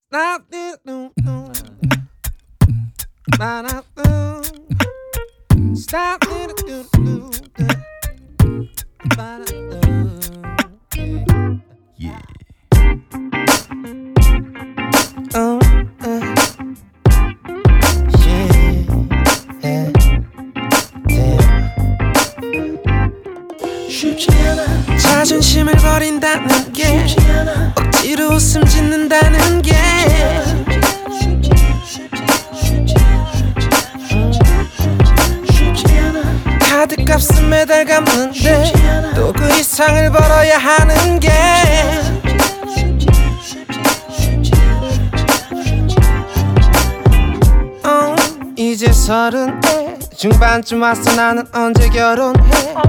Yeah. 쉽지 않아. 자존심을 버린다는 게 억지로 웃음 짓는다는 게 카드값은 매달 갚는데 또 그 이상을 벌어야 하는 게 이제 30대 중반쯤 왔어. 나는 언제 결혼해?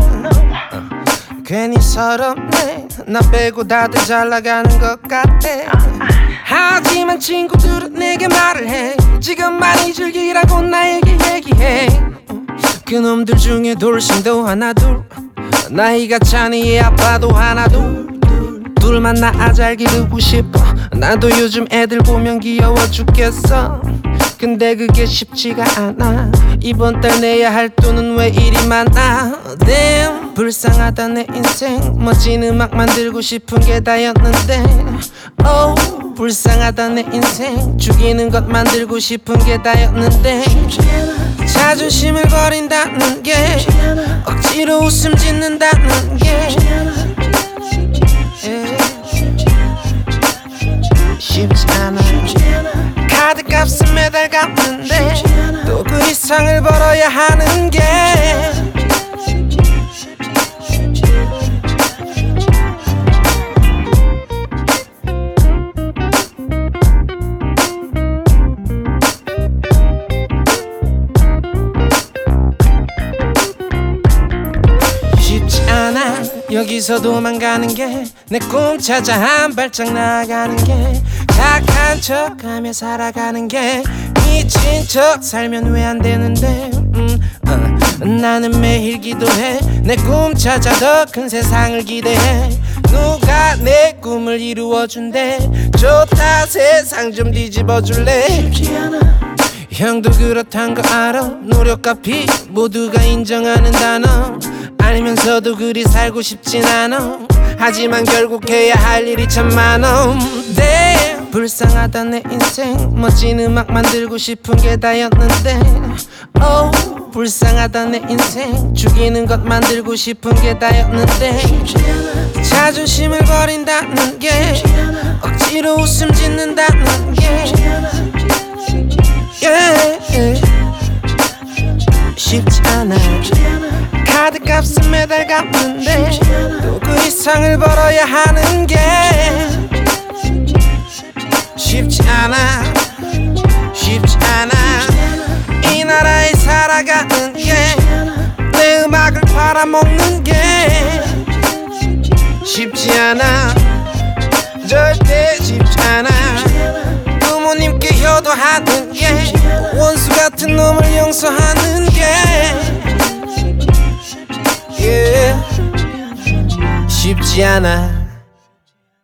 괜히 서럽네. 나 빼고 다들 잘나가는 것 같아. 하지만 친구들은 내게 말을 해. 지금 많이 즐기라고 나에게 얘기해. 그놈들 중에 돌싱도 하나 둘, 나이가 차니 애 아빠도 하나 둘만 낳아 잘 기르고 싶어. 나도 요즘 애들 보면 귀여워 죽겠어. 근데 그게 쉽지가 않아. 이번 달 내야 할 돈은 왜 이리 많아. Damn, 불쌍하다 내 인생. 멋진 음악 만들고 싶은 게 다였는데 Oh, 불쌍하다 내 인생. 죽이는 것 만들고 싶은 게 다였는데 자존심을 버린다는 게 억지로 웃음 짓는다는 게 쉽지 않아. 카드값은 매달 갚는데 또 그 이상을 벌어야 하는 게 쉽지 않아. 여기서 도망가는 게 내 꿈 찾아 한 발짝 나아가는 게 착한 척하며 살아가는 게 미친 척 살면 왜 안 되는데 나는 매일 기도해. 내 꿈 찾아 더 큰 세상을 기대해. 누가 내 꿈을 이루어준대. 좋다 세상 좀 뒤집어줄래. 형도 그렇단 거 알아. 노력과 피 모두가 인정하는 단어 알면서도 그리 살고 싶진 않아. 하지만 결국 해야 할 일이 참 많아. Damn, 불쌍하다 내 인생. 멋진 음악 만들고 싶은 게 다였는데 Oh, 불쌍하다 내 인생. 죽이는 것 만들고 싶은 게 다였는데 자존심을 버린다는 게 억지로 웃음 짓는다는 게 쉽지 않아. 카드값은 매달 갚는데 또 그 이상을 벌어야 하는 게 쉽지 않아. 쉽지 않아. 이 나라에 살아가는 게 내 음악을 팔아먹는 게 쉽지 않아. 절대 쉽지 않아. 부모님께 효도하는 게 원수 같은 놈을 용서하는 게 쉽지 않아.